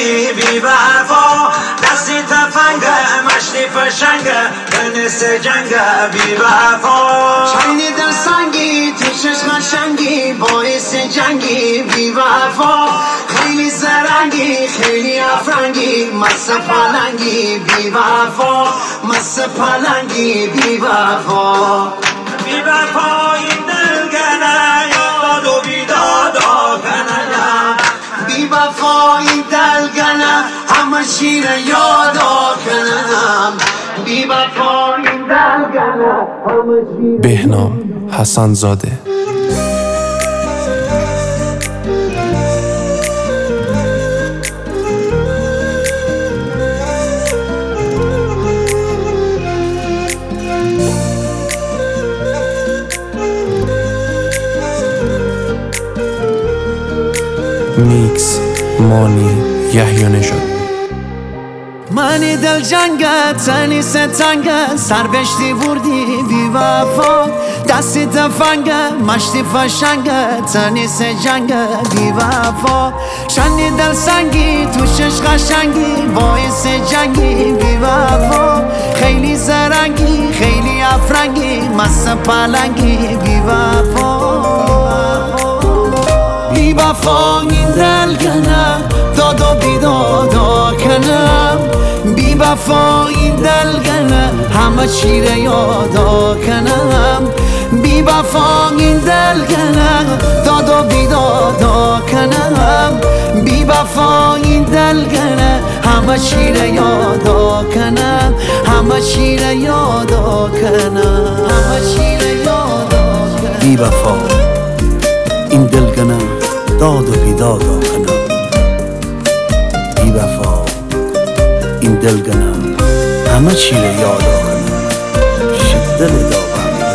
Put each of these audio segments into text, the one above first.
جنگی بی وفا، دستی تفنگه مشتی فشنگه بنس جنگه بی وفا. چینی در سنگی تو چشم شنگی باعث جنگی بی وفا، خیلی زرنگی خیلی افرنگی مست پلنگی بی وفا، مست پلنگی بی وفا. بی وفا این دلگنه یاد و بیدادا کنه، بی وفا این دلگنه همه شیر یادا کنم، بی وفا این دلگنه همه شیر. بهنام حسن زاده. میکس مانی یحیی نژاد. منی دل جنگت تنی ستنگت سر بشتی بردی بی وفا، دستی تفنگت مشتی فشنگت تنی جنگت بی وفا. شنی دل سنگی تو شش قشنگی باعث جنگی بی وفا، خیلی زرنگی خیلی افرنگی مست پلنگی بی وفا. بی وفا این دلگنه داد و بیدادا کنم، بی وفا این دلگنه همه چیره یادا کنم، بی وفا این دلگنه داد و بیدادا کنم، بی وفا این دلگنه همه چیره یادا کنم، همه چیره یادا کنم، همه چیره یادا کنم. بی وفا این دلگنه داد و بیدادا کنم، بی وفا این دلگنم همه چی رو یادا کنم، شدل داغم.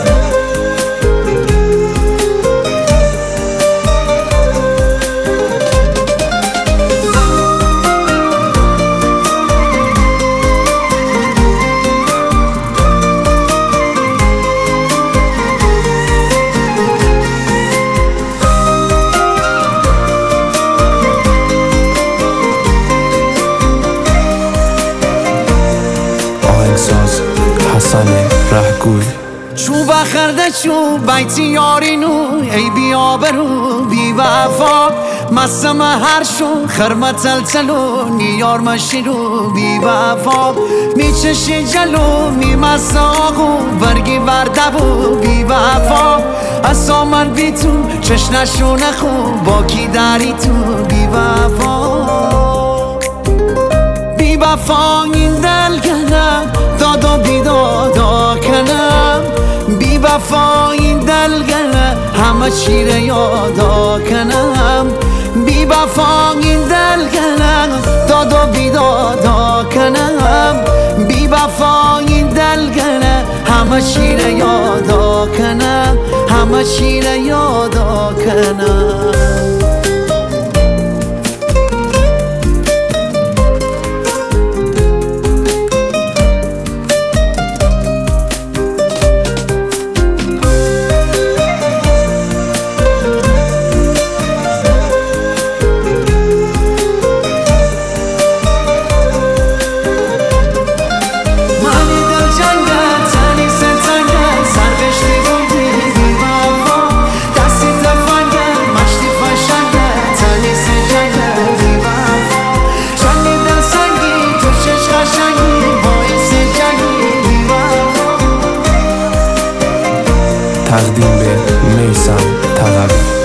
آهنگساز حسن رهگوی. چوب خرده چوب بیتی یارینو ای بی آبرو بی وفا، مسم هر شو خرمه تلتلو نیار مشیرو بی وفا، میچشی جلو میمست آقو برگی وردبو بی وفا، اصلا من بی تو چشنشو نخو با کی داری تو بی وفا. بی وفا این دلگنه داد و بیدادا کنم، بی وفا این دلگنه همه چیره یادا کنم، بی وفا این دلگنه داد و بیدادا کنم، بی وفا این دلگنه همه چیره یادا کنم، همه چیره یادا کنم. تقدیم به میثم تقوی.